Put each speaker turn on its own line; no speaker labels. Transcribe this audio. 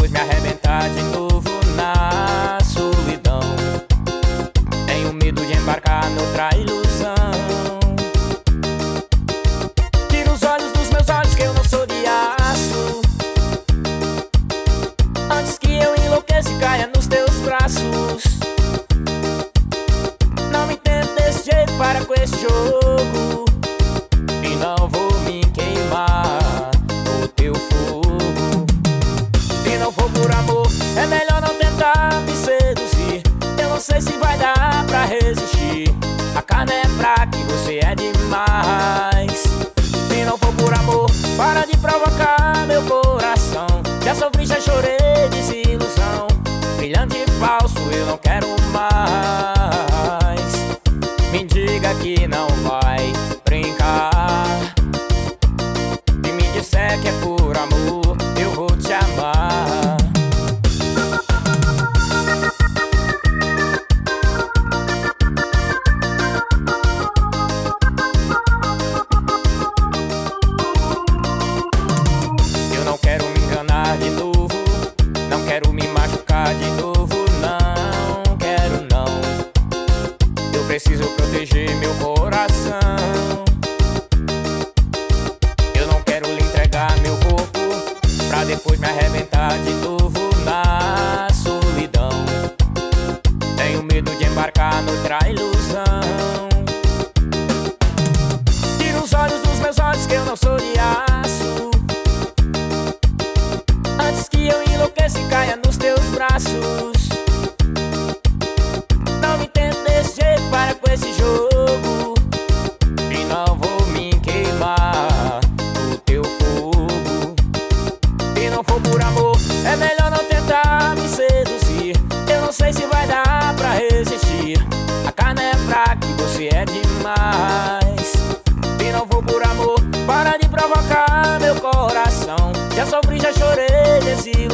depois me arrebentar de novo na solidão. Tenho medo de embarcar noutra ilusão. Tira os olhos dos meus olhos que eu não sou de aço, antes que eu enlouqueça e caia nos teus braços. Não me tente desse jeito, para com esse jogo, e não vou me queimar no teu fogo. Se não for por amor, é melhor não tentar me seduzir. Eu não sei se vai dar pra resistir. A carne é fraca e você é demais. Se não for por amor, para de provocar meu coração. Já sofri, já chorei, desilusão. Brilhante e falso, eu não quero mais. Me diga que não vai brincar. Se me disser que é por amor, eu vou te amar. Eu não quero me enganar de novo, não quero me machucar de novo, não quero não. Eu preciso proteger meu coração. Eu não quero lhe entregar meu corpo pra depois me arrebentar de novo na solidão. Tenho medo de embarcar noutra ilusão. Tira os olhos dos meus olhos que eu não sou de aço, antes que eu enlouqueça e caia nos teus braços. Não me tente desse jeito, para com esse jogo, e não vou me queimar no teu fogo. Se não for por amor, é melhor não tentar me seduzir. Eu não sei se vai dar pra resistir. A carne é fraca e você é demais. Se não for por amor, para de provocar meu coração. Já sofri, já chorei, desilusão.